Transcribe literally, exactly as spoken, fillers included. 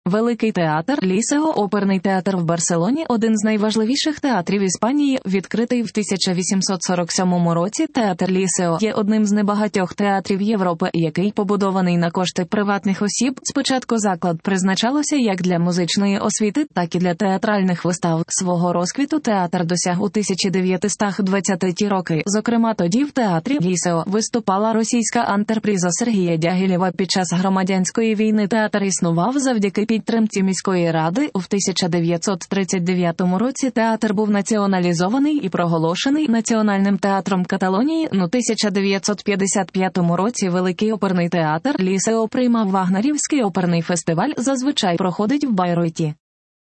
Великий театр Лісео, оперний театр в Барселоні – один з найважливіших театрів Іспанії, відкритий в тисяча вісімсот сорок сьомому році. Театр Лісео є одним з небагатьох театрів Європи, який побудований на кошти приватних осіб. Спочатку заклад призначалося як для музичної освіти, так і для театральних вистав. Свого розквіту театр досяг у тисяча дев'ятсот двадцяті роки. Зокрема, тоді в театрі Лісео виступала російська антерприза Сергія Дягілєва. Під час громадянської війни театр існував завдяки підтримці міської ради. У тисяча дев'ятсот тридцять дев'ятому році театр був націоналізований і проголошений Національним театром Каталонії. У тисяча дев'ятсот п'ятдесят п'ятому році Великий оперний театр Лісео приймав Вагнерівський оперний фестиваль, зазвичай проходить в Байройті.